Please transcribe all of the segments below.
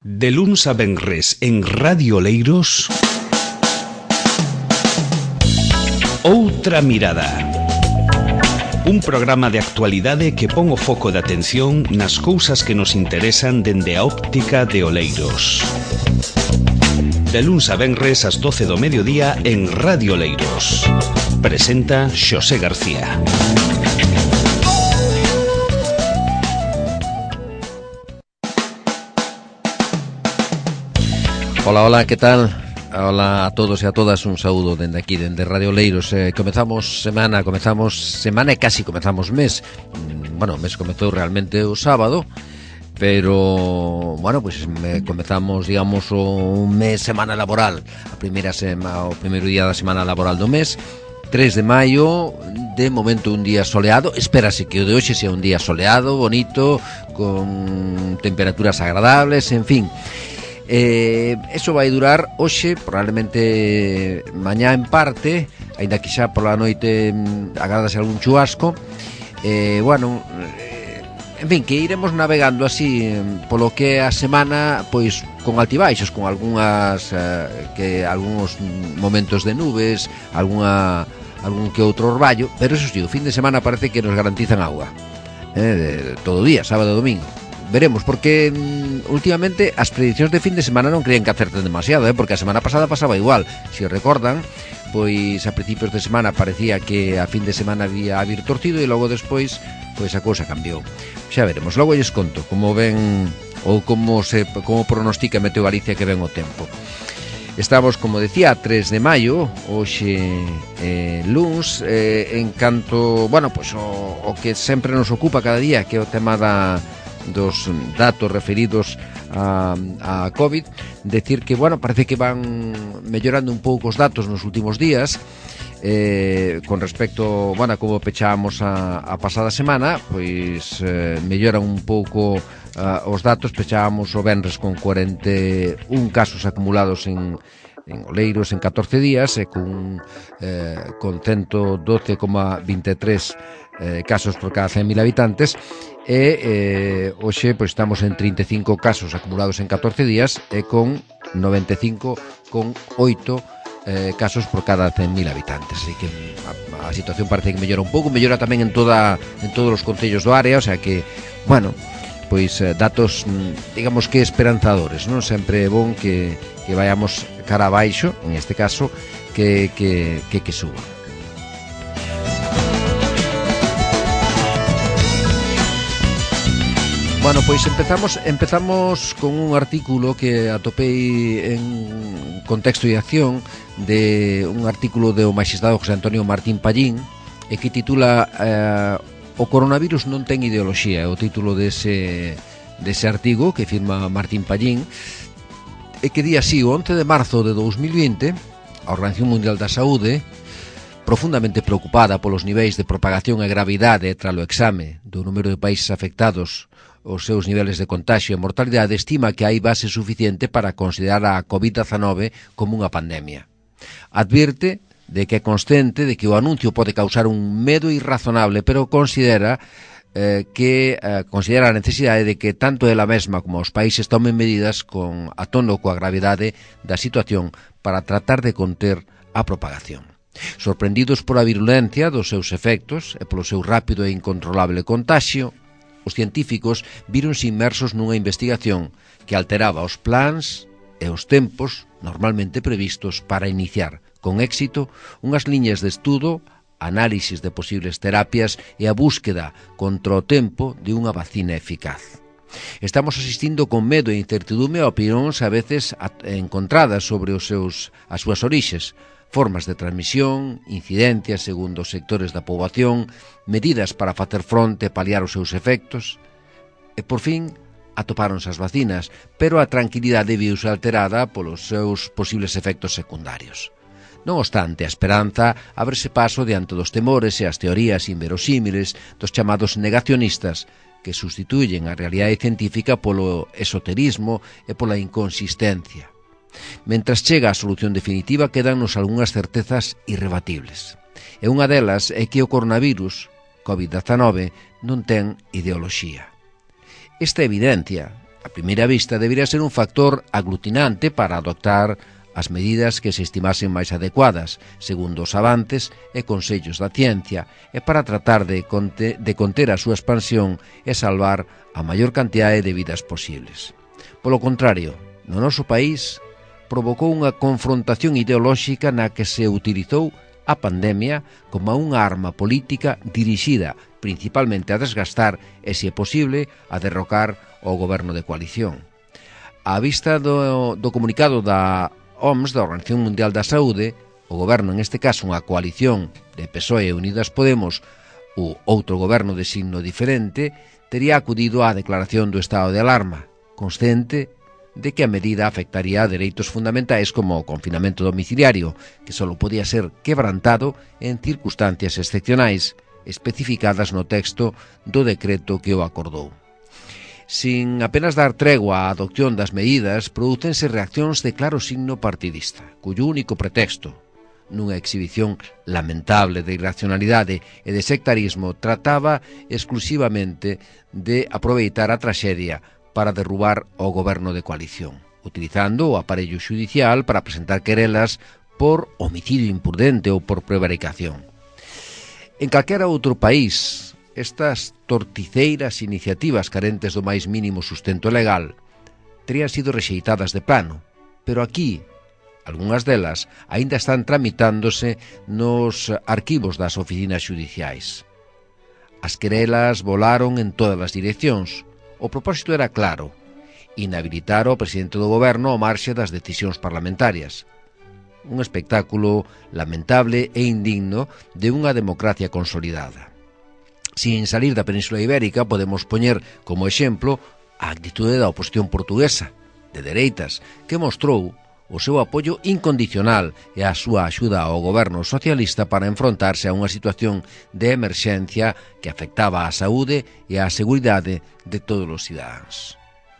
De luns a venres en Radio Oleiros, Outra Mirada. Un programa de actualidade que pon o foco de atención nas cousas que nos interesan dende a óptica de Oleiros. De luns a venres ás 12 do mediodía en Radio Oleiros. Presenta Xosé García. Hola, que tal? Hola a todos e a todas, un saúdo dende aquí, dende Radio Oleiros. Comezamos semana e casi comezamos mes. Bueno, o mes comezou realmente o sábado, pero, bueno, pues comezamos, digamos, o mes semana laboral, o primeiro día da semana laboral do mes, 3 de maio, de momento un día soleado. Espérase que o de hoxe sea un día soleado, bonito, con temperaturas agradables, en fin. Eso vai durar hoxe, probablemente mañá en parte, aínda que xa pola noite agardase algún chubasco. Bueno, en fin, que iremos navegando así polo que a semana, pois con altibaixos, con algúns momentos de nubes, algún que outro orballo, pero eso sí, o fin de semana parece que nos garantizan agua, todo o día, sábado e domingo. Veremos, porque últimamente as prediccións de fin de semana non creían que acerten demasiado, porque a semana pasada pasaba igual. Se recordan, pois a principios de semana parecía que a fin de semana había vir torcido e logo despois pois a cousa cambiou. Xa veremos, logo lles conto como ven ou como pronostica Meteo Galicia que ven o tempo. Estamos, como decía, 3 de maio, hoxe luns, en canto, bueno, pois o que sempre nos ocupa cada día, que é o tema dos datos referidos a COVID. Decir que, bueno, parece que van mellorando un pouco os datos nos últimos días, con respecto, bueno, a como pechábamos a pasada semana, pois melloran un pouco os datos. Pechábamos o venres con 41 casos acumulados en Oleiros en 14 días, e con 112,23 casos por cada 100.000 habitantes, e hoxe pois estamos en 35 casos acumulados en 14 días e con 95,8 casos por cada 100.000 habitantes. Así que a situación parece que mellora un pouco, mellora tamén en todos os concellos do área, o sea que, bueno, pois datos, digamos que esperanzadores, non? Sempre é bon que vayamos cara abaixo, en este caso, que suba. Bueno, pois empezamos con un artículo que atopei en Contexto e Acción, de un artículo do magistrado José Antonio Martín Pallín, e que titula O coronavirus non ten ideoloxía, é o título dese artigo que firma Martín Pallín, e que di así: o 11 de marzo de 2020, a Organización Mundial da Saúde, profundamente preocupada polos niveis de propagación e gravidade tralo exame do número de países afectados, os seus niveles de contagio e mortalidade, estima que hai base suficiente para considerar a COVID-19 como unha pandemia. Advirte de que é consciente de que o anuncio pode causar un medo irrazonable, pero considera a necesidade de que tanto ela mesma como os países tomen medidas con a tono coa gravidade da situación para tratar de conter a propagación. Sorprendidos pola virulencia dos seus efectos e polo seu rápido e incontrolable contaxio, os científicos víronse inmersos nunha investigación que alteraba os plans e os tempos normalmente previstos para iniciar con éxito unhas liñas de estudo, análisis de posibles terapias e a búsqueda contra o tempo de unha vacina eficaz. Estamos asistindo con medo e incertidume a opinións a veces encontradas sobre as súas orixes, formas de transmisión, incidencias segundo os sectores da poboación, medidas para facer fronte e paliar os seus efectos. E, por fin, atopáronse as vacinas, pero a tranquilidade viuse alterada polos seus posibles efectos secundarios. Non obstante, a esperanza ábrese paso diante dos temores e as teorías inverosímiles dos chamados negacionistas, que sustituyen a realidade científica polo esoterismo e pola inconsistencia. Mentras chega a solución definitiva, quedannos algunhas certezas irrebatibles. E unha delas é que o coronavirus, COVID-19, non ten ideoloxía. Esta evidencia A primeira vista debería ser un factor aglutinante para adoptar as medidas que se estimasen máis adecuadas, segundo os avances e consellos da ciencia, e para tratar de conter a súa expansión e salvar a maior cantidade de vidas posibles. Polo contrario, no noso país provocou unha confrontación ideolóxica na que se utilizou a pandemia como unha arma política dirixida principalmente a desgastar e, se é posible, a derrocar o goberno de coalición. A vista do comunicado da OMS, da Organización Mundial da Saúde, o goberno, en este caso unha coalición de PSOE e Unidas Podemos, ou outro goberno de signo diferente, tería acudido á declaración do estado de alarma, consciente de que a medida afectaría a dereitos fundamentais como o confinamento domiciliario, que só podía ser quebrantado en circunstancias excepcionais, especificadas no texto do decreto que o acordou. Sin apenas dar tregua á adopción das medidas, prodúcense reaccións de claro signo partidista, cuyo único pretexto, nunha exhibición lamentable de irracionalidade e de sectarismo, trataba exclusivamente de aproveitar a traxedia para derrubar o goberno de coalición, utilizando o aparello xudicial para presentar querelas por homicidio imprudente ou por prevaricación. En calquera outro país, estas torticeiras iniciativas carentes do máis mínimo sustento legal terían sido rexeitadas de plano, pero aquí, algunhas delas aínda están tramitándose nos arquivos das oficinas xudiciais. As querelas volaron en todas as direccións. O propósito era claro: inhabilitar ao presidente do goberno ao marxe das decisións parlamentarias. Un espectáculo lamentable e indigno de unha democracia consolidada. Sin salir da Península Ibérica, podemos poñer como exemplo a actitude da oposición portuguesa, de dereitas, que mostrou o seu apoio incondicional e a súa axuda ao goberno socialista para enfrontarse a unha situación de emerxencia que afectaba á saúde e á seguridade de todos os cidadáns.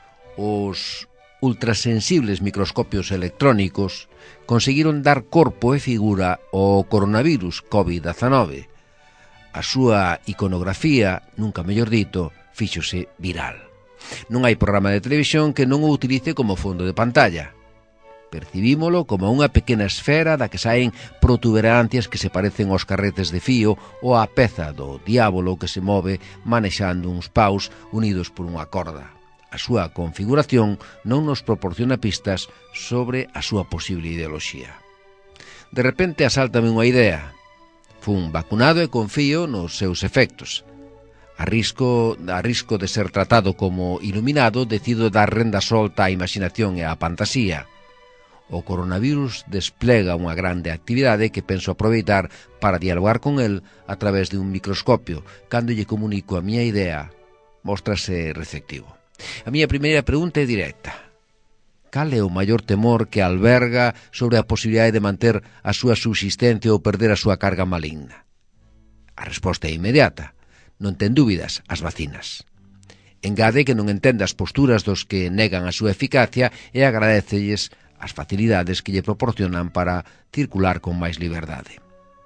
Os ultrasensibles microscopios electrónicos conseguiron dar corpo e figura ao coronavirus COVID-19. A súa iconografía, nunca mellor dito, fíxose viral. Non hai programa de televisión que non o utilice como fondo de pantalla. Percibímolo como unha pequena esfera da que saen protuberancias que se parecen aos carretes de fío ou á peza do diábolo que se move manexando uns paus unidos por unha corda. A súa configuración non nos proporciona pistas sobre a súa posible ideoloxía. De repente asáltame unha idea. Fun vacunado e confío nos seus efectos. A risco de ser tratado como iluminado, decido dar renda solta á imaginación e á fantasía. O coronavirus desplega unha grande actividade que penso aproveitar para dialogar con el a través de un microscopio. Cando lle comunico a miña idea, móstrase receptivo. A miña primeira pregunta é directa. Cal é o maior temor que alberga sobre a posibilidade de manter a súa subsistencia ou perder a súa carga maligna? A resposta é inmediata. Non ten dúbidas, as vacinas. Engade que non entende as posturas dos que negan a súa eficacia e agradecelles as facilidades que lle proporcionan para circular con máis liberdade.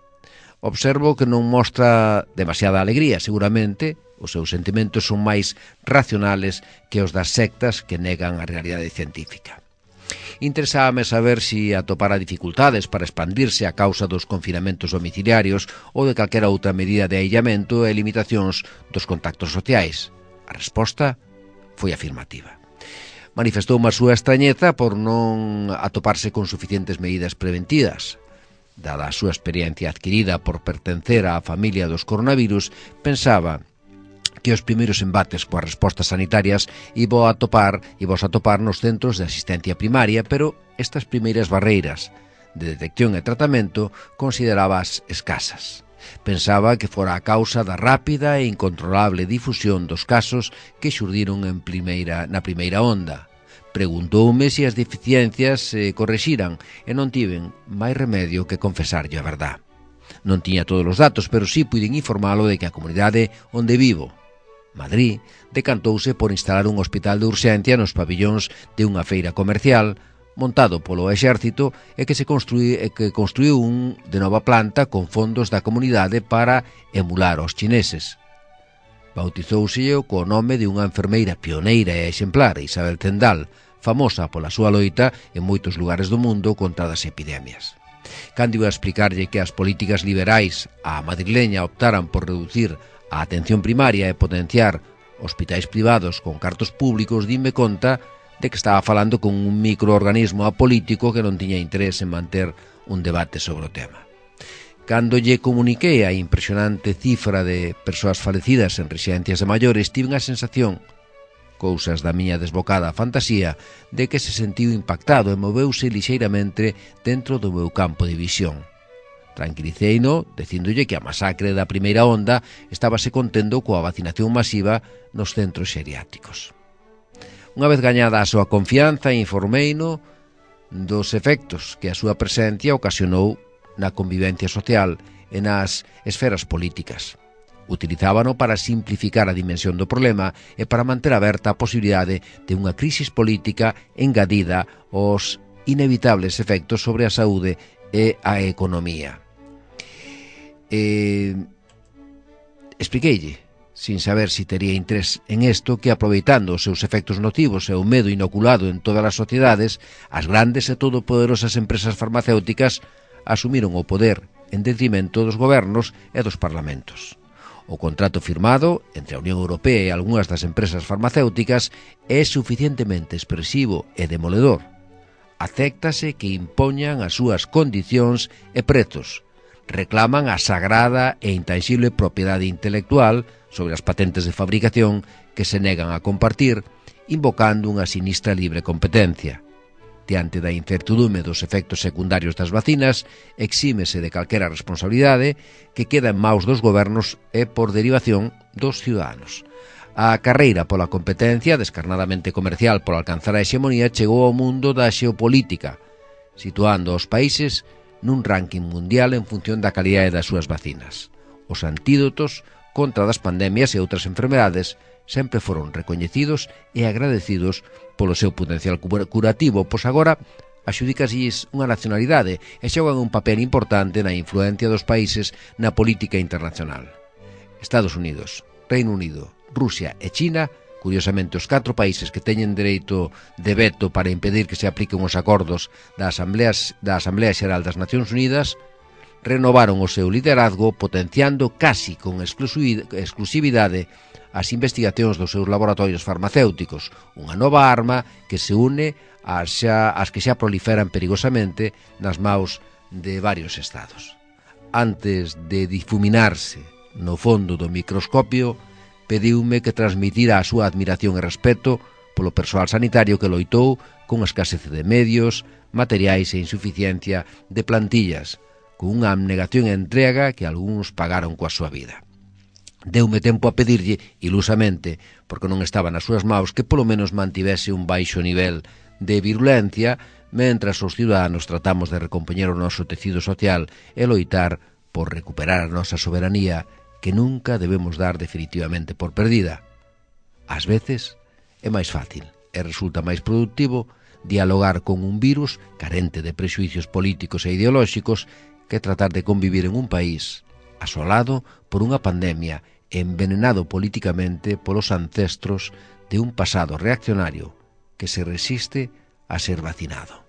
Observo que non mostra demasiada alegría, seguramente. Os seus sentimentos son máis racionales que os das sectas que negan a realidade científica. Interesábame saber se atopara dificultades para expandirse a causa dos confinamentos domiciliarios ou de calquera outra medida de aillamento e limitacións dos contactos sociais. A resposta foi afirmativa. Manifestou a súa extrañeza por non atoparse con suficientes medidas preventivas. Dada a súa experiencia adquirida por pertencer á familia dos coronavirus, pensaba que os primeiros embates coas respostas sanitarias vos a topar nos centros de asistencia primaria, pero estas primeiras barreiras de detección e tratamento consideradas escasas. Pensaba que fora a causa da rápida e incontrolable difusión dos casos que xurdiron na primeira onda. Preguntoume se as deficiencias se correxiran e non tiven máis remedio que confesarlle a verdad. Non tiña todos os datos, pero sí puiden informalo de que a comunidade onde vivo, Madrid, decantouse por instalar un hospital de urxencia nos pabillóns de unha feira comercial montado polo exército e que construiu un de nova planta con fondos da comunidade para emular aos chineses. Bautizouselle co nome de unha enfermeira pioneira e exemplar, Isabel Zendal, famosa pola súa loita en moitos lugares do mundo contra as epidemias. Cando iba a explicarlle que as políticas liberais á madrileña optaran por reducir a atención primaria e potenciar hospitais privados con cartos públicos, dime conta de que estaba falando con un microorganismo apolítico que non tiña interés en manter un debate sobre o tema. Cando lle comuniquei a impresionante cifra de persoas falecidas en residencias de maiores, tive unha sensación, cousas da miña desbocada fantasía, de que se sentiu impactado e moveuse lixeiramente dentro do meu campo de visión. Tranquiliceino, dicíndolle que a masacre da primeira onda estábase contendo coa vacinación masiva nos centros xeriátricos. Unha vez gañada a súa confianza, informeino dos efectos que a súa presencia ocasionou na convivencia social e nas esferas políticas. Utilizábano para simplificar a dimensión do problema e para manter aberta a posibilidade de unha crisis política engadida aos inevitables efectos sobre a saúde e a economía. Expliqueille, sin saber si tería interés en isto, que aproveitando os seus efectos nocivos e o medo inoculado en todas as sociedades, as grandes e todopoderosas empresas farmacéuticas asumiron o poder en detrimento dos gobernos e dos parlamentos. O contrato firmado entre a Unión Europea e algunhas das empresas farmacéuticas é suficientemente expresivo e demoledor. Acéptase que impoñan as súas condicións e prezos, reclaman a sagrada e intanxible propiedade intelectual sobre as patentes de fabricación que se negan a compartir, invocando unha sinistra libre competencia. Diante da incertidume dos efectos secundarios das vacinas, exímese de calquera responsabilidade que queda en maus dos gobernos e, por derivación, dos ciudadanos. A carreira pola competencia, descarnadamente comercial por alcanzar a hexemonía, chegou ao mundo da xeopolítica, situando os países nun ranking mundial en función da calidade das súas vacinas. Os antídotos contra das pandemias e outras enfermedades sempre foron recoñecidos e agradecidos polo seu potencial curativo, pois agora axudícasilles unha nacionalidade e xogan un papel importante na influencia dos países na política internacional. Estados Unidos, Reino Unido, Rusia e China, curiosamente os 4 países que teñen dereito de veto para impedir que se apliquen os acordos da Asamblea Xeral das Nacións Unidas, renovaron o seu liderazgo potenciando casi con exclusividade as investigacións dos seus laboratorios farmacéuticos, unha nova arma que se une ás que xa proliferan perigosamente nas maus de varios estados. Antes de difuminarse no fondo do microscopio, pediume que transmitira a súa admiración e respeto polo persoal sanitario que loitou con escasez de medios, materiais e insuficiencia de plantillas, con unha abnegación e entrega que algúns pagaron coa súa vida. Deume tempo a pedirlle, ilusamente, porque non estaba nas súas maus, que polo menos mantivese un baixo nivel de virulencia, mentras os ciudadanos tratamos de recompoñer o noso tecido social e loitar por recuperar a nosa soberanía, que nunca debemos dar definitivamente por perdida. Ás veces é máis fácil e resulta máis productivo dialogar con un virus carente de prexuicios políticos e ideolóxicos que tratar de convivir en un país asolado por unha pandemia envenenado políticamente polos ancestros de un pasado reaccionario que se resiste a ser vacinado.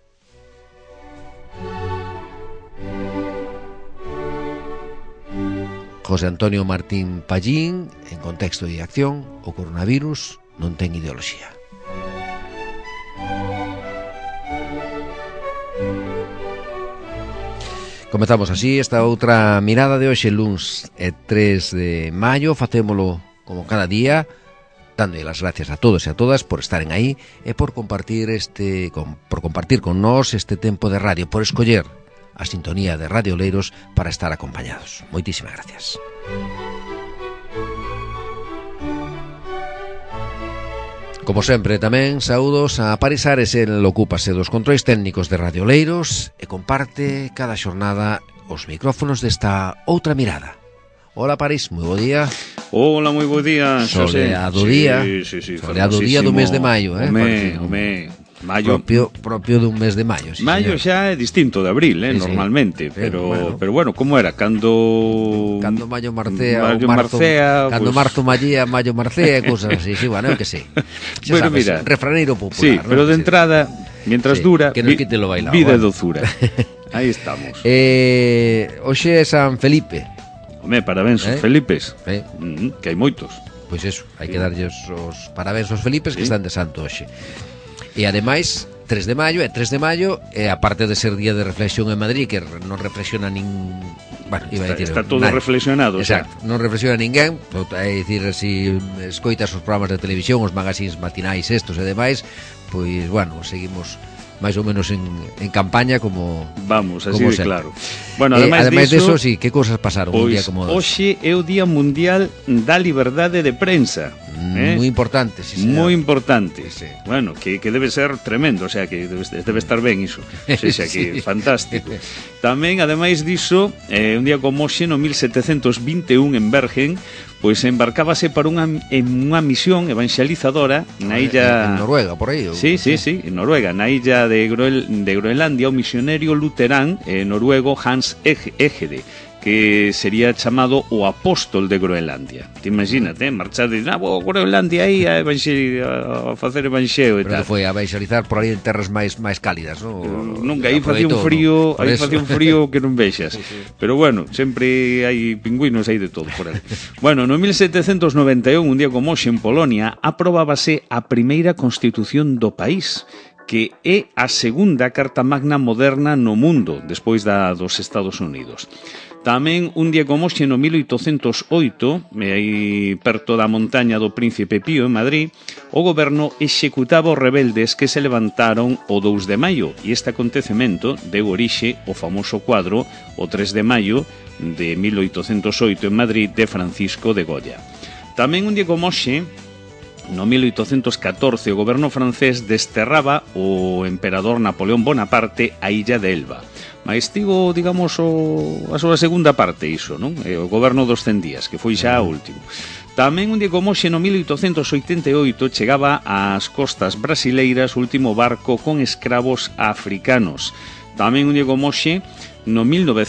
José Antonio Martín Pallín, en Contexto de Acción, o coronavirus non ten ideoloxía. Comezamos así esta outra mirada de hoxe, luns 3 de maio. Facémolo como cada día, dando as gracias a todos e a todas por estaren aí e por compartir con nós este tempo de radio, por escoller a sintonía de Radio Oleiros para estar acompañados. Moitísimas gracias. Como sempre, tamén saúdos a Paris Ares, el ocúpase dos controis técnicos de Radio Oleiros e comparte cada xornada os micrófonos desta outra mirada. Hola, Paris, moi bo día. Hola, moi bo día, Xosé. Soleado día. Sí, Soleado día do mes de maio, Home, propio dun mes de maio. Sí, maio xa é distinto de abril, normalmente, pero bueno, como era? Cando maio marcea, cando marzo mallía, maio marcea, cousas así, sí, bueno, que sí. Xa bueno, sabes, mira, refraneiro popular. Sí, pero de entrada, mientras dura, que nos quite lo bailado, vida e dozura. Aí estamos. Hoxe é San Felipe. Home, parabéns aos Felipes, que hai moitos. Pois eso, hai que darlles os parabéns aos Felipes que están de santo hoxe. E ademais, 3 de maio, aparte de ser día de reflexión en Madrid, que non reflexiona está todo reflexionado. Exacto, non reflexiona ninguén, é dicir, se escoitas os programas de televisión, os magazines matinais estos e demais, pois, bueno, seguimos máis ou menos en campaña como vamos, así como de claro. Bueno, ademais diso, sí, que cousas pasaron un día como hoxe é o Día Mundial da Liberdade de Prensa. Moi importante, sí, señor. Moi importante. Sí. Bueno, que debe ser tremendo, o sea, que debe estar ben iso. O sea, que fantástico. Tamén, ademais diso, un día como hoxe, no 1721 en Bergen, pois embarcábase para unha misión evangelizadora na illa... En Noruega, por aí? Sí, en Noruega, na illa de Groenlandia, o misioneiro luterán noruego Hans Egede, que sería chamado o apóstol de Groenlandia. Te imagínate, marchar de Groenlandia aí a facer evanxeo e tal. Pero foi a evangelizar por aí en terras máis cálidas, non? Nunca, aí facía un frío que non vexas. Pero bueno, sempre hai pingüinos aí de todo por aí. Bueno, no 1791, un día como hoxe en Polonia, aprobábase a primeira constitución do país, que é a segunda carta magna moderna no mundo, despois da dos Estados Unidos. Tamén un día como hoxe no 1808, aí perto da montaña do Príncipe Pío en Madrid, o goberno executaba os rebeldes que se levantaron o 2 de maio, e este acontecemento deu orixe ao famoso cuadro o 3 de maio de 1808 en Madrid de Francisco de Goya. Tamén un día como hoxe, no 1814, o goberno francés desterraba o emperador Napoleón Bonaparte a illa de Elba. Mais tivo, digamos, a súa segunda parte iso, non? O goberno dos 100 días, que foi xa o último. Tamén un día como hoxe, no 1888, chegaba ás costas brasileiras o último barco con escravos africanos. Tamén un día como hoxe, no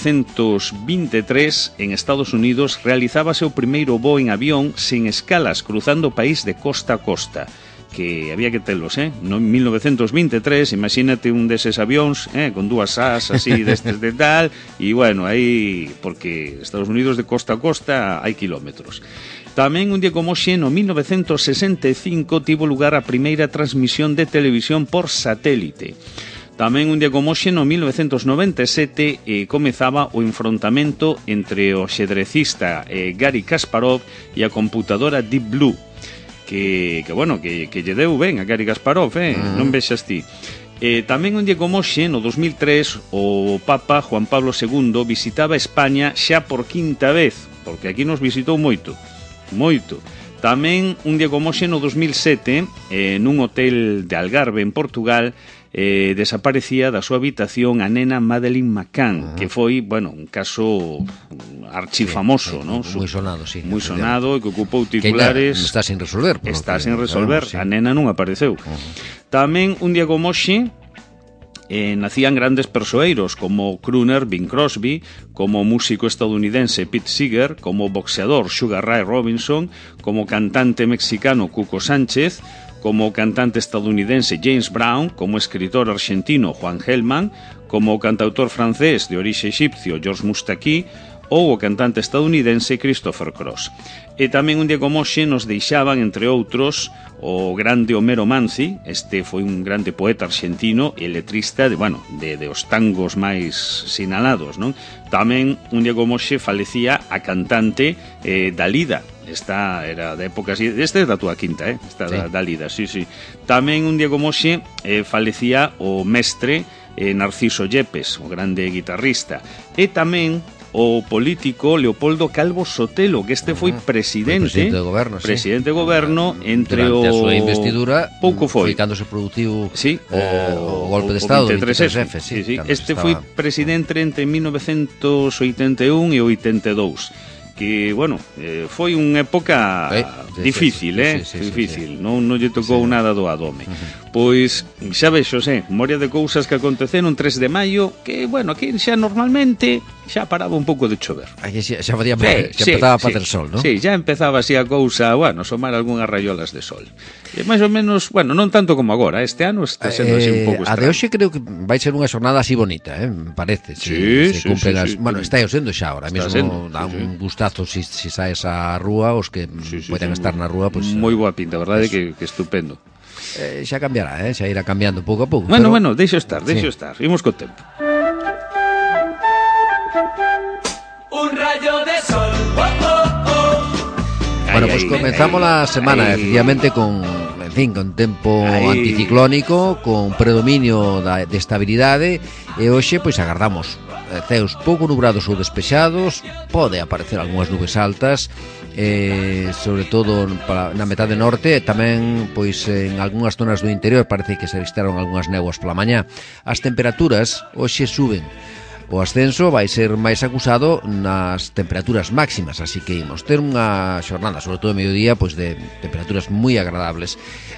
1923, en Estados Unidos, realizábase o primeiro voo en avión sen escalas, cruzando o país de costa a costa, que había que telos, no 1923, imagínate un deses avións, con dúas ás así destes de tal, e bueno, aí, porque Estados Unidos de costa a costa hai kilómetros. Tamén un día como hoxe, no 1965, tivo lugar a primeira transmisión de televisión por satélite. Tamén un día como hoxe, no 1997, comezaba o enfrontamento entre o xedrecista Garry Kasparov e a computadora Deep Blue, que lle deu ben a Garry Kasparov, non vexas ti. Tamén un día como hoxe, no 2003, o Papa Juan Pablo II visitaba España xa por quinta vez, porque aquí nos visitou moito. Tamén un día como hoxe, no 2007, nun hotel de Algarve, en Portugal, desaparecía da súa habitación a nena Madeleine McCann, que foi, bueno, un caso archifamoso, non? Moi sonado, sí. Moi sonado e que ocupou titulares. Que está sin resolver. A nena non apareceu. Tamén un día como hoxe nacían grandes persoeiros como crooner Bing Crosby, como músico estadounidense Pete Seeger, como boxeador Sugar Ray Robinson, como cantante mexicano Cuco Sánchez, como cantante estadounidense James Brown, como escritor argentino Juan Gelman, como cantautor francés de orixe egipcio George Moustaki, ou o cantante estadounidense Christopher Cross. E tamén un día como hoxe nos deixaban, entre outros, o grande Homero Manzi. Este foi un grande poeta argentino e letrista de os tangos máis sinalados, non? Tamén un día como hoxe falecía a cantante Dalida. Esta era da época así, este é da túa quinta, esta sí. Dalida, sí. Tamén un día como hoxe falecía o mestre Narciso Yepes, o grande guitarrista, e tamén o político Leopoldo Calvo Sotelo, que este foi presidente de goberno, presidente de goberno entre durante a súa investidura, pouco foi cando se produciu o golpe de Estado, 23F, sí. Este foi presidente entre 1981 e 82. Que, foi unha época difícil, difícil, non lle tocou nada doado home. Pois xa vexo, memoria de cousas que aconteceron 3 de maio, que, bueno, aquí xa normalmente xa paraba un pouco de chover. Aquí xa empezaba a facer sol, non? Sí, xa empezaba así a cousa, bueno, somar algunhas rayolas de sol. E máis ou menos, bueno, non tanto como agora, este ano está sendo así un pouco extraño. A de hoxe creo que vai ser unha xornada así bonita, me parece. Sí. Bueno, está sendo xa ahora mesmo, dá un gustazo si saes á rúa, os que poden estar na rúa, pois... Moi boa pinta, verdade, que estupendo. Xa cambiará, xa irá cambiando pouco a pouco. Bueno, deixo estar, imos co tempo. Un rayo de sol. Bueno, pues comenzamos la semana efectivamente con tempo anticiclónico, con predominio de estabilidade, e hoxe pois agardamos ceos pouco nubrados ou despexados, pode aparecer algunhas nubes altas, sobre todo na metade norte, e tamén pois en algunhas zonas do interior parece que se registraron algunhas néboas pola mañá. As temperaturas hoxe suben. O ascenso vai ser máis acusado nas temperaturas máximas, así que imos ter unha xornada, sobre todo mediodía, pois de temperaturas moi agradables.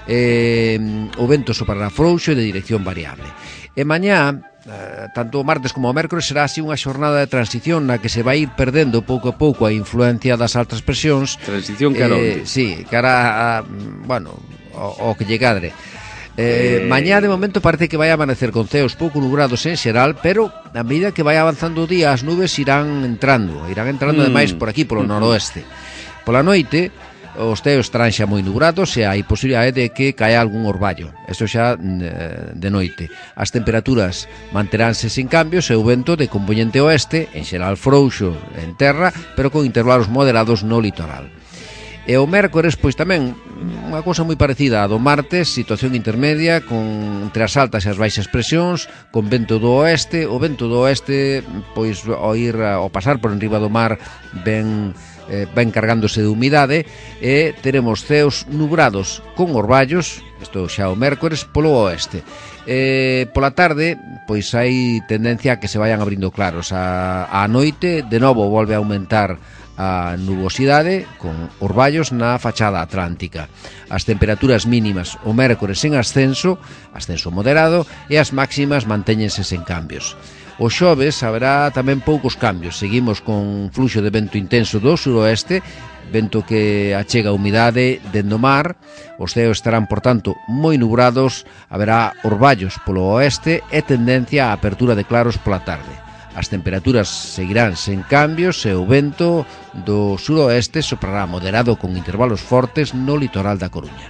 O vento soprará frouxo e de dirección variable. E mañá, tanto o martes como o mércores, será así unha xornada de transición na que se vai ir perdendo pouco a pouco a influencia das altas presións. Transición cara onde? Sí, cara a, bueno, o que lle cadre. Mañá de momento parece que vai amanecer con ceos pouco nubrados en xeral, pero a medida que vai avanzando o día as nubes irán entrando ademais por aquí, polo noroeste. Pola noite os ceos estarán xa moi nubrados e hai posibilidade de que caia algún orballo, eso xa de noite. As temperaturas manteránse sin cambios e o vento de compoñente oeste, en xeral frouxo en terra, pero con intervalos moderados no litoral. E o mércores, pois tamén unha cousa moi parecida a do martes, situación intermedia entre as altas e as baixas presións, con vento do oeste. O vento do oeste, pois ao pasar por enriba do mar ben cargándose de humidade, e teremos ceos nubrados con orballos, isto xa o mércores, polo oeste. Pola tarde, pois hai tendencia a que se vayan abrindo claros. A noite, de novo, volve a aumentar a nubosidade con orballos na fachada atlántica. As temperaturas mínimas o mércores en ascenso moderado, e as máximas mantéñense sen cambios. O xoves haberá tamén poucos cambios. Seguimos con fluxo de vento intenso do suroeste, vento que achega a humidade dende o mar. Os ceos estarán, por tanto, moi nubrados, haberá orballos polo oeste e tendencia á apertura de claros pola tarde. As temperaturas seguirán sen cambios e o vento do suroeste soprará moderado con intervalos fortes no litoral da Coruña.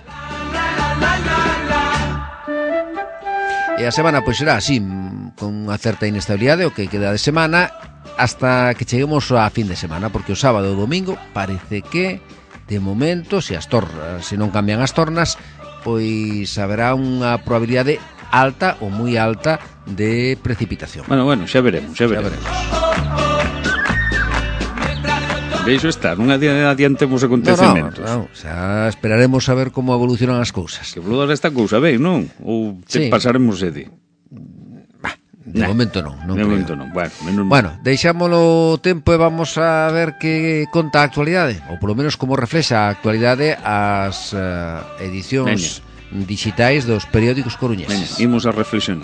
E a semana pois será así, con unha certa inestabilidade o que queda de semana, hasta que cheguemos a fin de semana, porque o sábado e o domingo parece que, de momento, se non cambian as tornas, pois haberá unha probabilidade alta ou moi alta de precipitación. Bueno, xa veremos. Deixo estar, non adiantemos acontecementos. Non, xa esperaremos a ver como evolucionan as cousas. Que evoluciona esta cousa, ben, non? Ou pasaremos sede? De momento non. De momento non. Bueno, deixámolo tempo e vamos a ver que conta a actualidade, ou polo menos como reflexa a actualidade as edicións digitais dos periódicos coruñeses. Imos a reflexionar.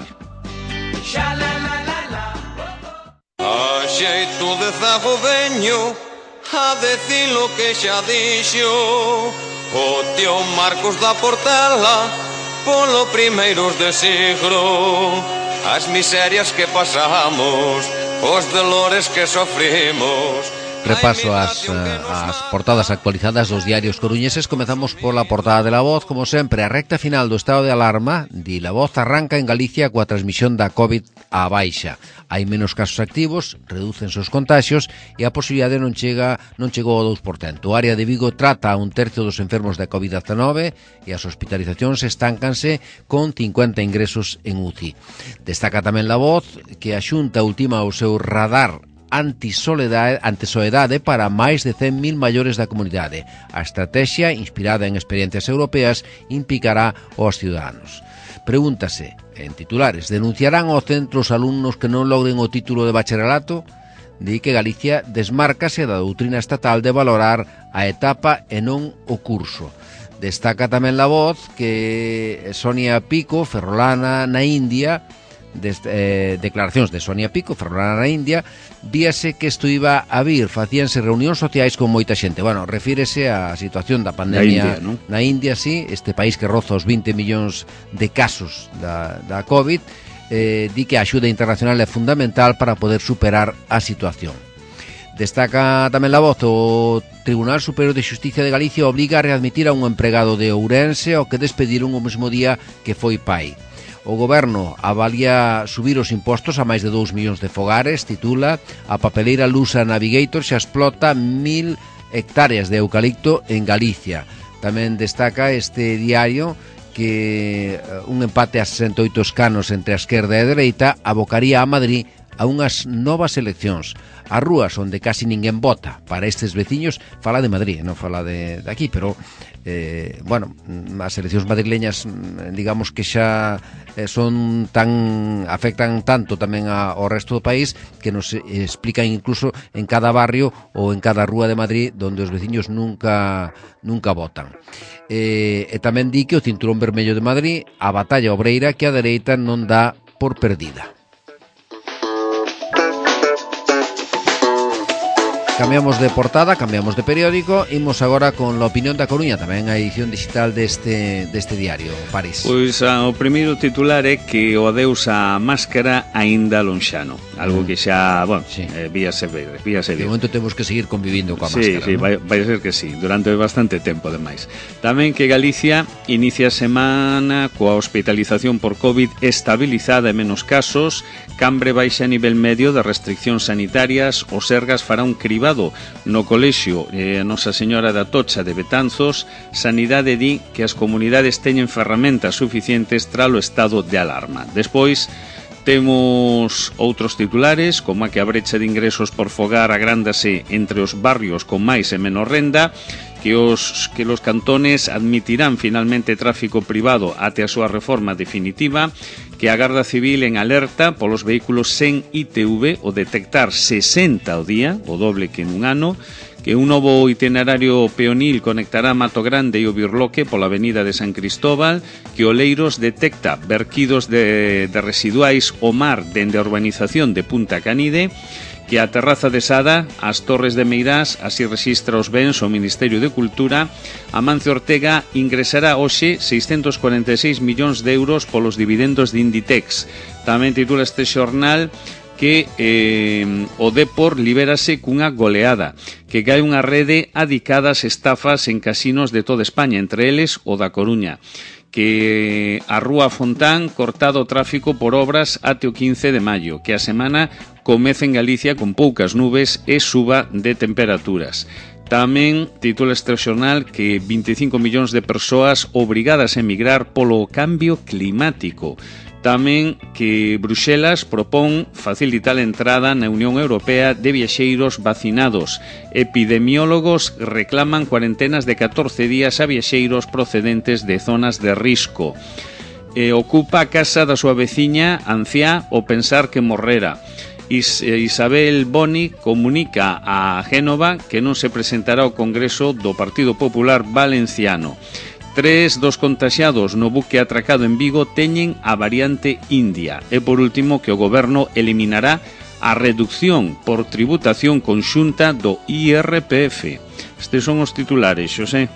A xeito de zago veño a decir lo que xa dixo o tío Marcos da Portela polo primeiros de siglo. As miserias que pasamos, os dolores que sofrimos. Repaso as portadas actualizadas dos diarios coruñeses. Comezamos pola portada de La Voz, como sempre, a recta final do estado de alarma. Di La Voz arranca en Galicia coa transmisión da COVID á baixa. Hai menos casos activos, redúcense os contaxios e a posibilidade non chegou ao 2%. O área de Vigo trata a un tercio dos enfermos da COVID-19 e as hospitalizacións estáncanse con 50 ingresos en UCI. Destaca tamén La Voz que a Xunta ultima o seu radar antisoedade para máis de 100.000 maiores da comunidade. A estrategia, inspirada en experiencias europeas, implicará aos ciudadanos. Pregúntase, en titulares, denunciarán ao centro os alumnos que non logren o título de bacharelato? Di que Galicia desmárcase da doutrina estatal de valorar a etapa e non o curso. Destaca tamén La Voz que Sonia Pico, ferrolana na India, declaracións de Sonia Pico, ferrolana na India, víase que isto iba a vir, facíanse reunións sociais con moita xente. Bueno, refírese á situación da pandemia na India, sí, este país que roza os 20 millóns de casos da COVID, di que a axuda internacional é fundamental para poder superar a situación. Destaca tamén La Voz o Tribunal Superior de Xusticia de Galicia obliga a readmitir a un empregado de Ourense ao que despediron o mesmo día que foi pai. O goberno avalía subir os impostos a máis de 2 millóns de fogares, titula a papeleira lusa Navigator xa explota 1000 hectáreas de eucalipto en Galicia. Tamén destaca este diario que un empate a 68 escanos entre a esquerda e a dereita abocaría a Madrid a unhas novas eleccións. As rúas onde casi ninguén vota. Para estes veciños, fala de Madrid, non fala de aquí, pero bueno, as eleccións madrileñas digamos que xa son afectan tanto tamén ao resto do país que nos explican incluso en cada barrio ou en cada rúa de Madrid onde os veciños nunca votan. E tamén di que o cinturón vermello de Madrid, a batalla obreira que a dereita non dá por perdida. Cambiamos de portada, cambiamos de periódico, imos agora con la opinión da Coruña, tamén a edición digital deste diario, París. Pois o primeiro titular é que o adeus á máscara aínda lonxano, algo que xa, bueno, sí. víase ver. De momento temos que seguir convivindo coa máscara. Sí, vai a ser que sí, durante bastante tempo, ademais. Tamén que Galicia inicia a semana coa hospitalización por COVID estabilizada e menos casos, Cambre baixa a nivel medio de restriccións sanitarias, o Sergas fará un cribado no colexio Nosa Señora da Tocha de Betanzos. Sanidade di que as comunidades teñen ferramentas suficientes tralo estado de alarma. Despois temos outros titulares, como a que a brecha de ingresos por fogar agrándase entre os barrios con máis e menos renda, que os cantones admitirán finalmente tráfico privado até a súa reforma definitiva, que a Garda Civil en alerta polos vehículos sen ITV o detectar 60 ao día, o doble que nun ano, que un novo itinerario peonil conectará Mato Grande e o Birloque pola avenida de San Cristóbal, que Oleiros detecta verquidos de residuais ao mar dende a urbanización de Punta Canide, que a terraza de Sada, as Torres de Meirás, así rexistra os bens o Ministerio de Cultura. Amancio Ortega ingresará hoxe 646 millóns de euros polos dividendos de Inditex. Tamén titula este xornal que o Depor libérase cunha goleada, que cae unha rede adicada ás estafas en casinos de toda España, entre eles o da Coruña, que a Rúa Fontán cortado o tráfico por obras até o 15 de maio, que a semana comece en Galicia con poucas nubes e suba de temperaturas. Tamén titula este xornal que 25 millóns de persoas obrigadas a emigrar polo cambio climático. Tamén que Bruxelas propón facilitar a entrada na Unión Europea de viaxeiros vacinados. Epidemiólogos reclaman cuarentenas de 14 días a viaxeiros procedentes de zonas de risco. Ocupa a casa da súa veciña anciá o pensar que morrera. Isabel Boni comunica a Génova que non se presentará ao Congreso do Partido Popular Valenciano. 3 dos contaxiados no buque atracado en Vigo teñen a variante india. E por último que o goberno eliminará a reducción por tributación conxunta do IRPF. Estes son os titulares, Xosé.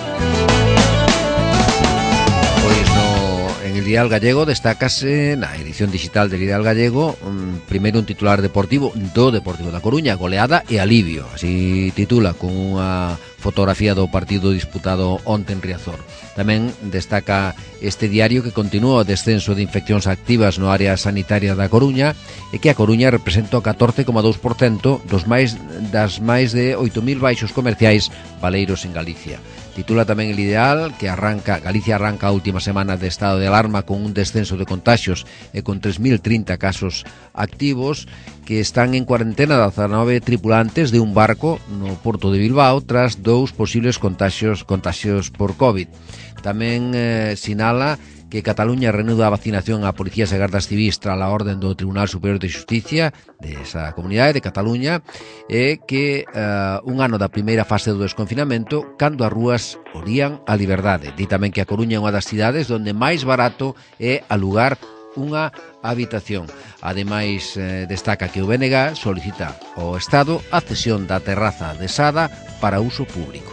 Ideal Gallego destácase na edición digital del Ideal Gallego primeiro un titular deportivo do Deportivo da Coruña, goleada e alivio, así titula, con unha fotografía do partido disputado onte en Riazor. Tamén destaca este diario que continúa o descenso de infeccións activas no área sanitaria da Coruña e que a Coruña representa o 14,2% das máis de 8.000 baixos comerciais valeiros en Galicia. Titula tamén el Ideal que Galicia arranca a última semana de estado de alarma con un descenso de contaxios e con 3.030 casos activos, que están en cuarentena 19 tripulantes de un barco no porto de Bilbao tras 2 posibles contaxios por COVID. Tamén sinala que que Cataluña reanuda a vacinación a policías e gardas civis tras a orden do Tribunal Superior de Xusticia desa comunidade de Cataluña e que un ano da primeira fase do desconfinamento cando as rúas orían a liberdade. Di tamén que a Coruña é unha das cidades onde máis barato é alugar unha habitación. Ademais, destaca que o BNG solicita ao Estado a cesión da terraza de Sada para uso público.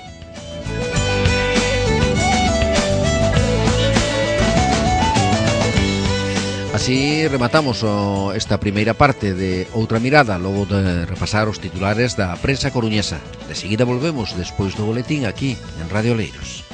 Así rematamos esta primeira parte de Outra Mirada, logo de repasar os titulares da prensa coruñesa. De seguida volvemos despois do boletín aquí en Radio Oleiros.